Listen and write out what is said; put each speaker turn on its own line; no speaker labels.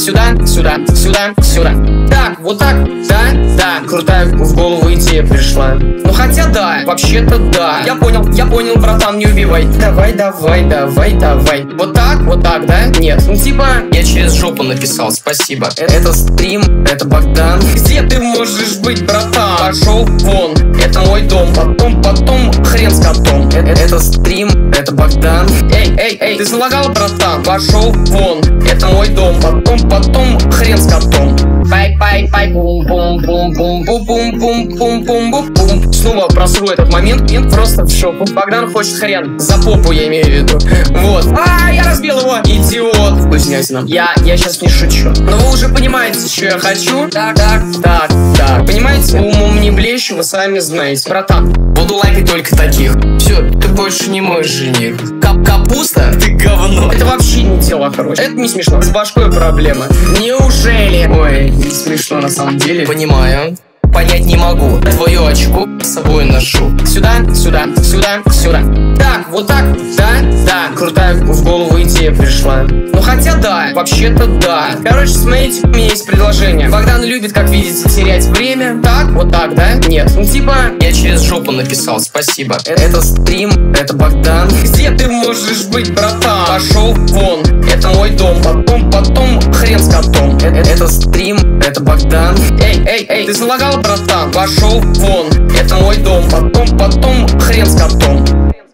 Сюда, сюда, сюда, сюда. Так, вот так, да, крутая в голову идея пришла. Ну хотя да, вообще-то да. Я понял, братан, не убивай. Давай. Вот так, да? Нет, ну типа, я через жопу написал, спасибо. Это стрим, это Богдан. Где ты можешь быть, братан? Пошел вон, это мой дом. Потом, хрен с котом. Это стрим, это Богдан. Эй, ты залагал, братан? Пошел вон, это мой дом. Потом, хрен с котом. Пай, бум. Снова просру этот момент, просто в шоку. Богдан хочет хрен, за попу я имею в виду. Вот. Я разбил его, идиот. Вкуснятина. Я сейчас не шучу. Но вы уже понимаете, что я хочу. Так. Понимаете, умом не блещу, вы сами знаете. Братан, буду лайкать только таких. Все, ты больше не мой жених. Капуста? Ты говно. Это вообще не тело, короче. Это не смешно. С башкой проблема. Неужели? Ой, не смешно на самом деле. Понимаю. Понять не могу. Твою очку с собой ношу. Сюда. Так, вот так, да. Крутая в голову идея пришла. Ну хотя да, вообще-то да. Короче, смотрите, у меня есть предложение. Богдан любит, как видите, терять время. Так, вот так, да? Нет, ну типа, я через жопу написал, спасибо. Это стрим, это Богдан. Где ты можешь быть, братан? Пошел вон, это мой дом. Потом, хрен с котом. Это стрим, это Богдан. Эй, ты залагал, братан? Пошел вон, это мой дом. Потом, хрен с котом.